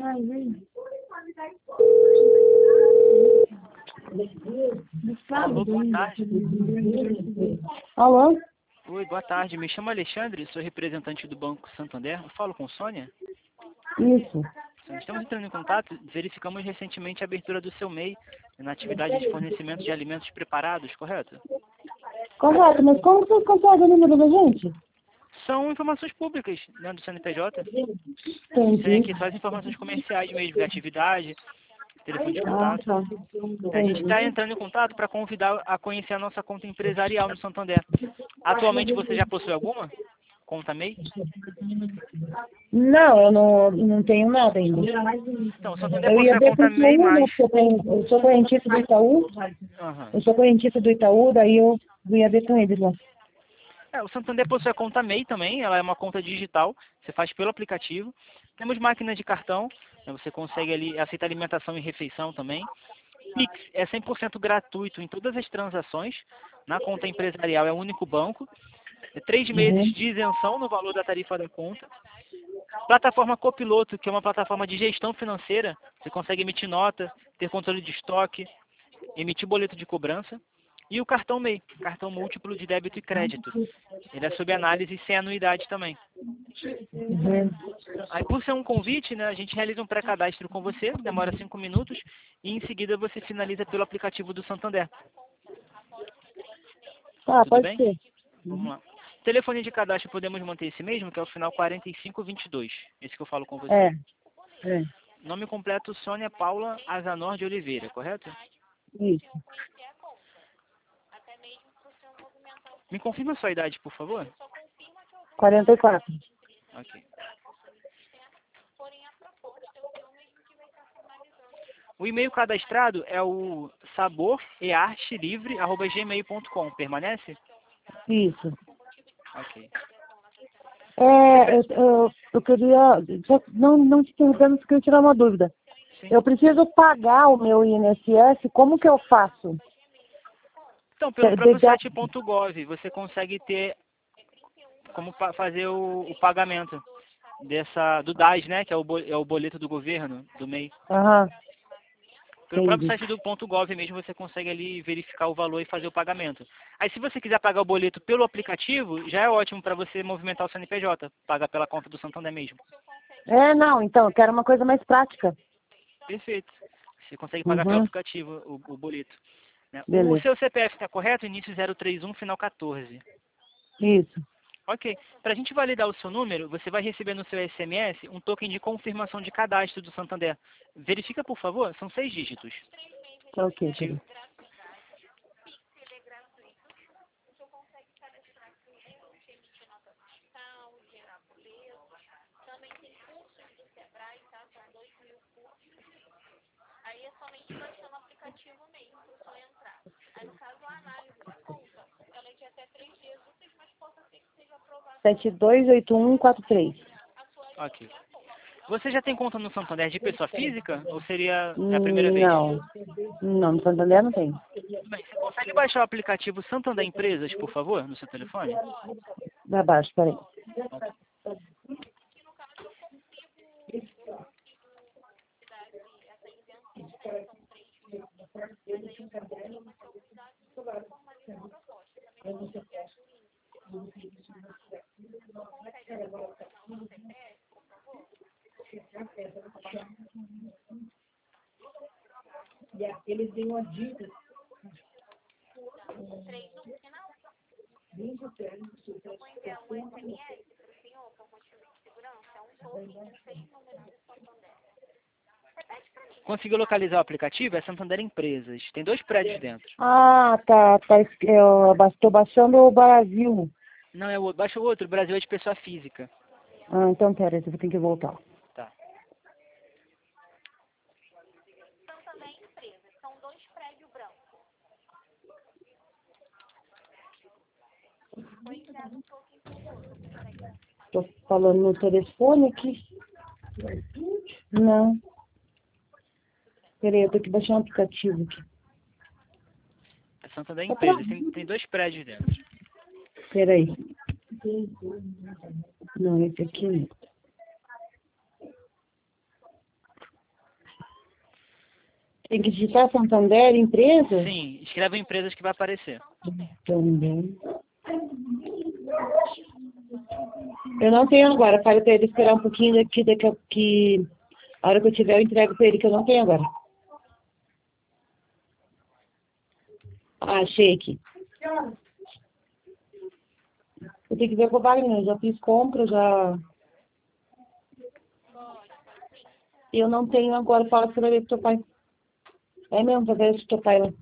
Alô, boa tarde. Alô? Oi, boa tarde. Me chamo Alexandre, sou representante do Banco Santander. Eu falo com Sônia? Isso. Estamos entrando em contato, verificamos recentemente a abertura do seu MEI na atividade de fornecimento de alimentos preparados, correto? Correto, mas como vocês conseguem o número da gente? São informações públicas, né, do CNPJ. Entendi. Que são as informações comerciais mesmo, de atividade, telefone de Ah, contato. tá. A gente está Entendi. entrando em contato para convidar a conhecer a nossa conta empresarial no Santander. Atualmente você já possui alguma conta MEI? Não, eu não tenho nada ainda. Então, o Santander Eu possui ia a ver com o conta MEI Itaú, né? mais. Porque eu sou correntista do Itaú. Aham. Eu sou correntista do Itaú, daí eu ia ver com eles lá. O Santander possui a conta MEI também, ela é uma conta digital, você faz pelo aplicativo. Temos máquina de cartão, né, você consegue ali aceitar alimentação e refeição também. Pix é 100% gratuito em todas as transações. Na conta empresarial é o único banco. 3 meses Uhum. de isenção no valor da tarifa da conta. Plataforma Copiloto, que é uma plataforma de gestão financeira. Você consegue emitir nota, ter controle de estoque, emitir boleto de cobrança. E o cartão MEI, cartão múltiplo de débito e crédito. Ele é sob análise sem anuidade também. Uhum. Aí, por ser um convite, né, a gente realiza um pré-cadastro com você, demora 5 minutos, e em seguida você finaliza pelo aplicativo do Santander. Tá, Tudo pode bem? ser. Vamos lá. Telefone de cadastro podemos manter esse mesmo, que é o final 4522. Esse que eu falo com você. É. É. Nome completo, Sônia Paula Azanor de Oliveira, correto? Isso. Me confirma a sua idade, por favor? 44. Ok. O e-mail cadastrado é o saboreartelivre@gmail.com. Permanece? Isso. Ok. Eu queria, não te interrompendo, porque eu queria tirar uma dúvida. Sim. Eu preciso pagar o meu INSS, como que eu faço? Então, pelo próprio Já- site.gov, você consegue ter como fazer o pagamento do DAS, né? Que é o boleto do governo, do MEI. Aham, Pelo próprio entendi. site do .gov mesmo, você consegue ali verificar o valor e fazer o pagamento. Aí, se você quiser pagar o boleto pelo aplicativo, já é ótimo para você movimentar o CNPJ, pagar pela conta do Santander mesmo. Não, então, eu quero uma coisa mais prática. Perfeito. Você consegue pagar pelo Uhum, aplicativo o boleto. Né? O beleza. seu CPF está correto? Início 031, final 14. Isso. Ok. Para a gente validar o seu número, você vai receber no seu SMS um token de confirmação de cadastro do Santander. Verifica, por favor, são 6 dígitos. Tá ok, Te- peraí. Sete dois oito um quatro três. Ok. Você já tem conta no Santander de pessoa física? Ou seria a primeira vez? Não. Não, no Santander não tem. Bem, você consegue baixar o aplicativo Santander Empresas, por favor, no seu telefone? Vai abaixo, peraí. Conseguiu localizar o aplicativo? É Santander Empresas. Tem 2 prédios dentro. Ah, tá. Eu estou baixando o Brasil. Não, baixa o outro. O Brasil é de pessoa física. Ah, então peraí, eu vou ter que voltar. Tá. Estou falando no telefone aqui. Não. Peraí, eu tenho que baixar um aplicativo aqui. É Santander Empresas. Tem 2 prédios dentro. Peraí. Não, esse aqui não. Tem que digitar Santander, empresa? Sim, escreve empresas que vai aparecer. Também. Eu não tenho agora. Fale para ele esperar um pouquinho que a hora que eu tiver eu entrego para ele, que eu não tenho agora. Ah, achei aqui. Eu tenho que ver com o Wagner. Já fiz compra, já... Eu não tenho agora. Fala que você vai ver pro teu pai. É mesmo, vai ver pro teu pai lá.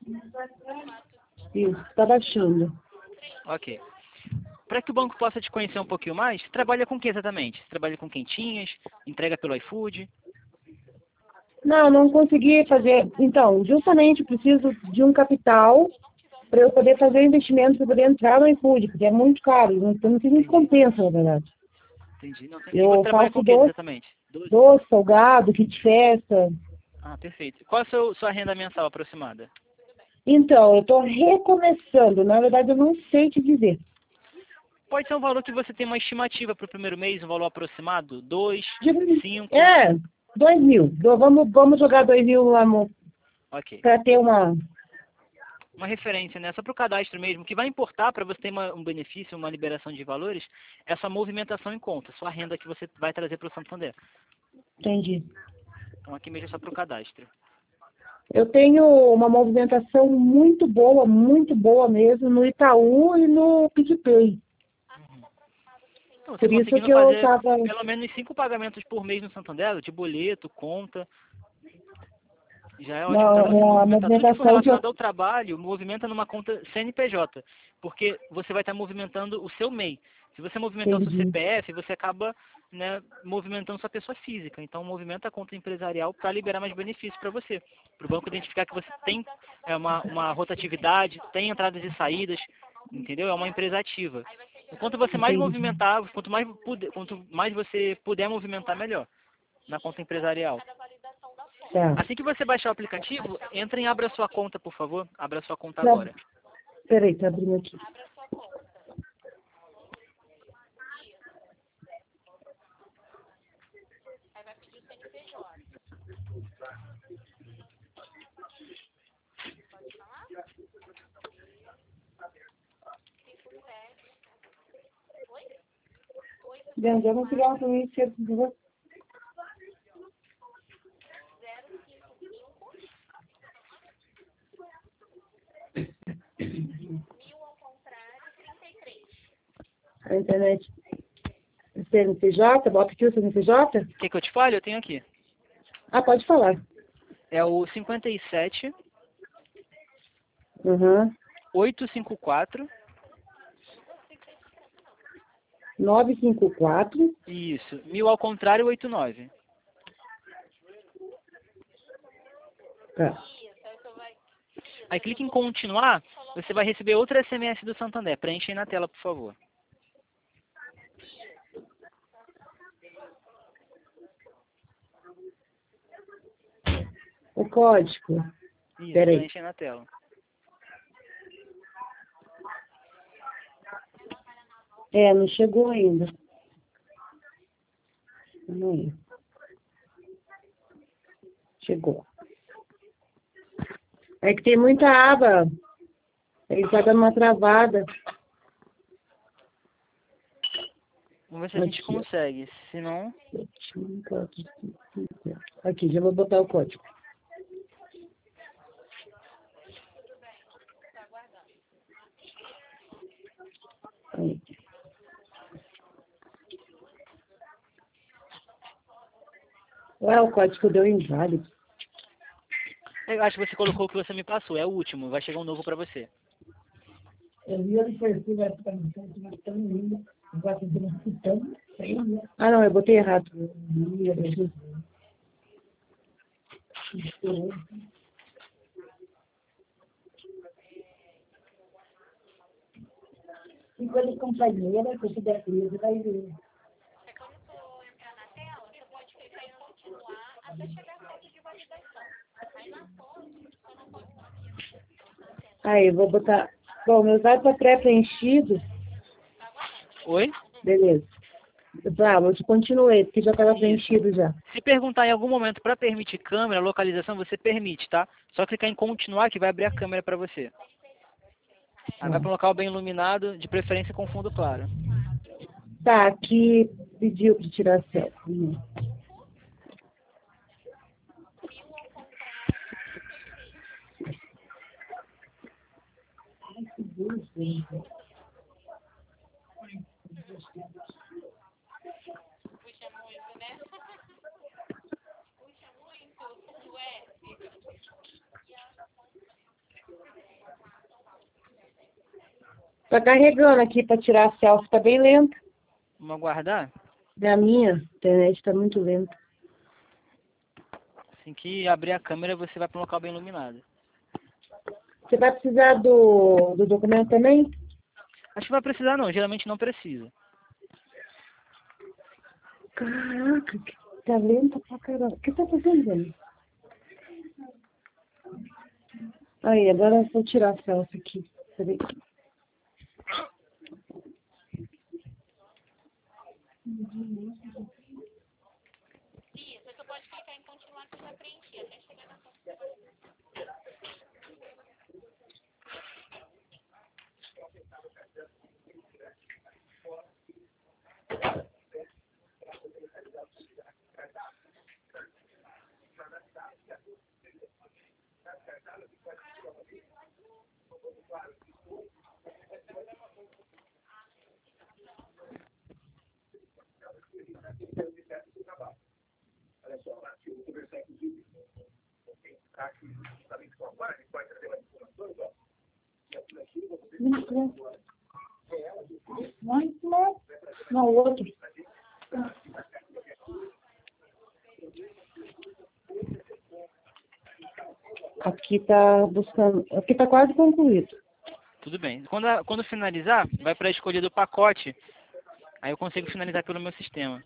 Isso, tá baixando. Ok. Para que o banco possa te conhecer um pouquinho mais, você trabalha com o que exatamente? Você trabalha com quentinhas, entrega pelo iFood? Não consegui fazer. Então, justamente preciso de um capital para eu poder fazer investimento, para poder entrar no iFood, porque é muito caro, não sei nem se compensa, na verdade. Entendi. Não, e você Eu trabalha com faço o que exatamente? doce, salgado, kit festa. Ah, perfeito. Qual é a sua renda mensal aproximada? Então, eu estou recomeçando. Na verdade, eu não sei te dizer. Pode ser um valor que você tem uma estimativa para o primeiro mês, um valor aproximado? 2, 5? 2.000. Vamos jogar 2.000 lá Ok. para ter uma... Uma referência, né? Só para o cadastro mesmo. O que vai importar para você ter um benefício, uma liberação de valores, é essa movimentação em conta, sua renda que você vai trazer para o Santander. Entendi. Então aqui mesmo é só para o cadastro. Eu tenho uma movimentação muito boa mesmo, no Itaú e no PicPay. Então, você Por isso conseguindo que eu fazer estava... pelo menos 5 pagamentos por mês no Santander, de boleto, conta, já é ótimo para você A movimentar. Tudo que for movimentação que eu... relacionado ao trabalho, movimenta numa conta CNPJ, porque você vai estar movimentando o seu MEI. Se você movimentar o seu Entendi. CPF, você acaba, né, movimentando sua pessoa física. Então, movimenta a conta empresarial para liberar mais benefícios para você. Para o banco identificar que você tem uma rotatividade, tem entradas e saídas, entendeu? É uma empresa ativa. Quanto você mais Entendi. movimentar, quanto mais você puder movimentar, melhor na conta empresarial. Tá. Assim que você baixar o aplicativo, entra em Abra Sua Conta, por favor. Abra sua conta agora. Peraí, tá abrindo aqui. Leandro, vamos pegar um isso, por favor. A internet. CNPJ, bota aqui o CNPJ? Quer que eu te fale? Eu tenho aqui. Ah, pode falar. É o 57 Uhum. 854. 954. Isso. 1000 ao contrário, 89. Tá. Aí clique em continuar, você vai receber outro SMS do Santander. Preenche aí na tela, por favor. O código. Isso, Peraí. preenche aí na tela. Não chegou ainda. Não. Chegou. É que tem muita aba. Ele tá dando uma travada. Vamos ver se a gente consegue. Se não... Aqui, já vou botar o código. Aí. Ué, o código deu inválido. Eu acho que você colocou o que você me passou. É o último. Vai chegar um novo para você. Ah, não, eu botei errado. Enquanto companheira, que você der crise, vai ver. Aí, eu vou botar... Bom, meus dados estão pré-preenchidos. Oi? Beleza. Eu te continuei, porque já estava preenchido já. Se perguntar em algum momento para permitir câmera, localização, você permite, tá? Só clicar em continuar que vai abrir a câmera para você. Aí vai para um local bem iluminado, de preferência com fundo claro. Tá, aqui pediu para tirar selfie. Tá carregando aqui para tirar a selfie, tá bem lento. Vamos aguardar? A minha internet está muito lenta. Assim que abrir a câmera, você vai para um local bem iluminado. Você vai precisar do documento também? Acho que vai precisar não, geralmente não precisa. Caraca, tá lenta pra caramba. O que tá fazendo, Dani? Aí, agora eu vou tirar a selfie aqui. Peraí. Não, o outro. Aqui tá buscando. Aqui tá quase concluído. Tudo bem. Quando finalizar, vai para a escolha do pacote. Aí eu consigo finalizar pelo meu sistema.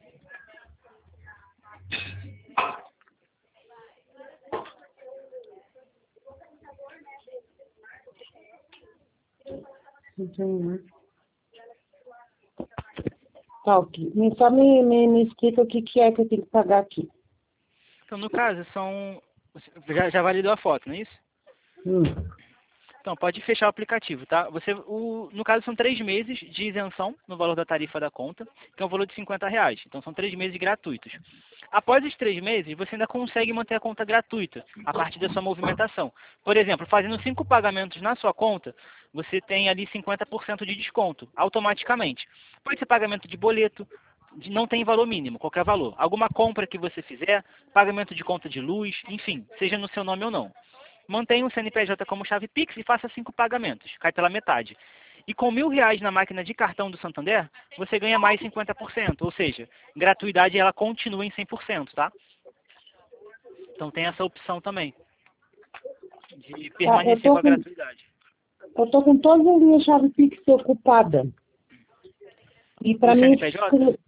Tá, ok. Só me explica o que é que eu tenho que pagar aqui. Então, no caso, já validou a foto, não é isso? Hum. Então, pode fechar o aplicativo, tá? No caso, são 3 meses de isenção no valor da tarifa da conta, que é um valor de R$ 50. Então, são 3 meses gratuitos. Após os 3 meses, você ainda consegue manter a conta gratuita, a partir da sua movimentação. Por exemplo, fazendo 5 pagamentos na sua conta, você tem ali 50% de desconto, automaticamente. Pode ser pagamento de boleto, não tem valor mínimo, qualquer valor. Alguma compra que você fizer, pagamento de conta de luz, enfim, seja no seu nome ou não. Mantenha o CNPJ como chave Pix e faça 5 pagamentos, cai pela metade. E com R$ 1.000 na máquina de cartão do Santander, você ganha mais 50%, ou seja, gratuidade ela continua em 100%, tá? Então tem essa opção também, de permanecer com a gratuidade. Eu tô com todas as minhas chaves Pix ocupadas. E para mim... CNPJ?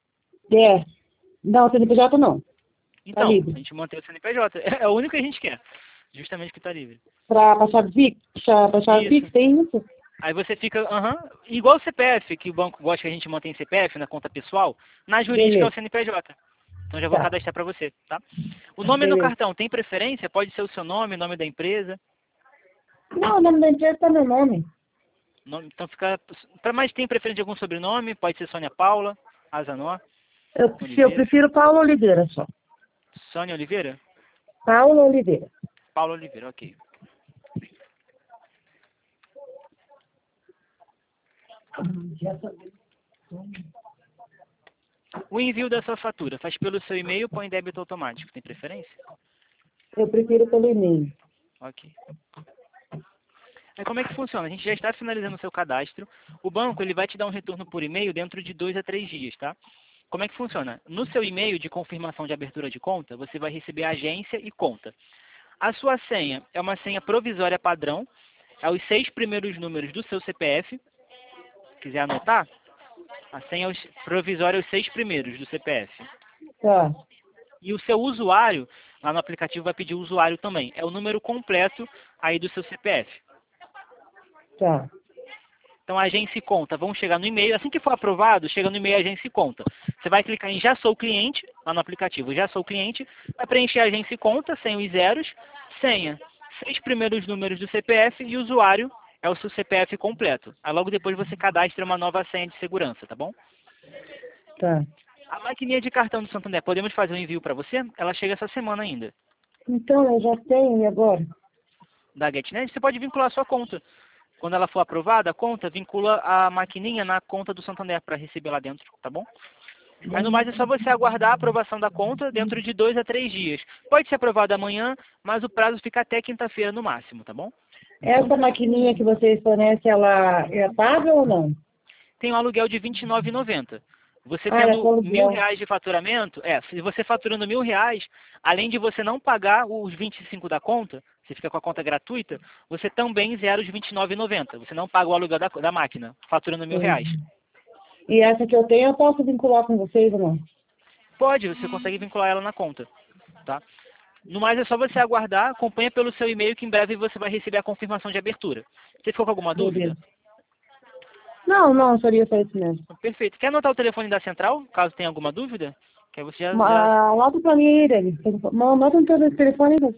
Não, CNPJ não. Então, tá livre. a gente mantém o CNPJ. É o único que a gente quer, justamente que está livre. Para chave Pix? Para chave Pix, tem isso? Aí você fica, igual o CPF, que o banco gosta que a gente mantém CPF na conta pessoal, na jurídica é o CNPJ. Então já vou cadastrar para você, tá? O nome no cartão tem preferência? Pode ser o seu nome, nome da empresa? Não, o nome da empresa está no nome. Então fica... Mas tem preferência de algum sobrenome? Pode ser Sônia Paula, Azanó? Eu prefiro Paula Oliveira só. Sônia Oliveira? Paula Oliveira. Paula Oliveira, ok. O envio da sua fatura faz pelo seu e-mail ou em débito automático? Tem preferência? Eu prefiro pelo e-mail. Ok. Aí como é que funciona? A gente já está finalizando o seu cadastro. O banco ele vai te dar um retorno por e-mail dentro de 2 a 3 dias, tá? Como é que funciona? No seu e-mail de confirmação de abertura de conta, você vai receber agência e conta. A sua senha é uma senha provisória padrão. É os 6 primeiros números do seu CPF. Quiser anotar? A senha provisória é os 6 primeiros do CPF. Tá. E o seu usuário, lá no aplicativo vai pedir o usuário também. É o número completo aí do seu CPF. Tá. Então, agência e conta vão chegar no e-mail. Assim que for aprovado, chega no e-mail agência e conta. Você vai clicar em Já Sou Cliente, lá no aplicativo Já Sou Cliente, vai preencher agência e conta, sem os zeros, senha, 6 primeiros números do CPF e usuário é o seu CPF completo. Aí logo depois você cadastra uma nova senha de segurança, tá bom? Tá. A maquininha de cartão do Santander, podemos fazer um envio para você? Ela chega essa semana ainda. Então, eu já tenho, e agora? Da GetNet, você pode vincular a sua conta. Quando ela for aprovada, a conta, vincula a maquininha na conta do Santander para receber lá dentro, tá bom? Aí no mais é só você aguardar a aprovação da conta dentro de 2 a 3 dias. Pode ser aprovada amanhã, mas o prazo fica até quinta-feira no máximo, tá bom? Essa maquininha que vocês fornecem, ela é paga ou não? Tem um aluguel de R$ 29,90. Você Ela é tendo com aluguel. R$ 1.000 de faturamento, se você faturando R$ 1.000, além de você não pagar os 25 da conta, você fica com a conta gratuita, você também zera os R$ 29,90. Você não paga o aluguel da máquina, faturando R$ 1.000. E essa que eu tenho, eu posso vincular com vocês ou não? Pode, você consegue vincular ela na conta, tá? No mais é só você aguardar, acompanha pelo seu e-mail que em breve você vai receber a confirmação de abertura. Você ficou com alguma dúvida? Beleza. Não, seria só isso mesmo. Perfeito. Quer anotar o telefone da central, caso tenha alguma dúvida? Que aí você já... Anota pra mim aí, Dani. Anota um telefone aí.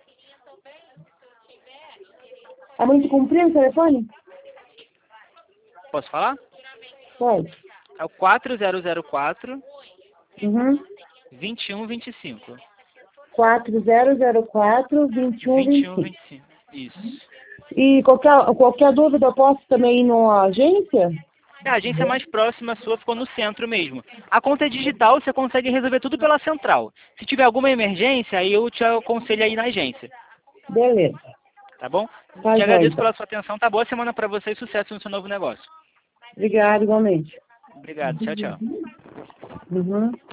É muito comprido o telefone? Posso falar? Pode. É o 4004 Uhum. 2125. 4004-2125. 2125. Isso. E qualquer dúvida eu posso também ir numa agência? A agência mais próxima sua ficou no centro mesmo. A conta é digital, você consegue resolver tudo pela central. Se tiver alguma emergência, aí eu te aconselho aí na agência. Beleza. Tá bom? Tá, Te agradeço então. pela sua atenção. Tá boa semana para você e sucesso no seu novo negócio. Obrigada, igualmente. Obrigado. Tchau, tchau. Uhum.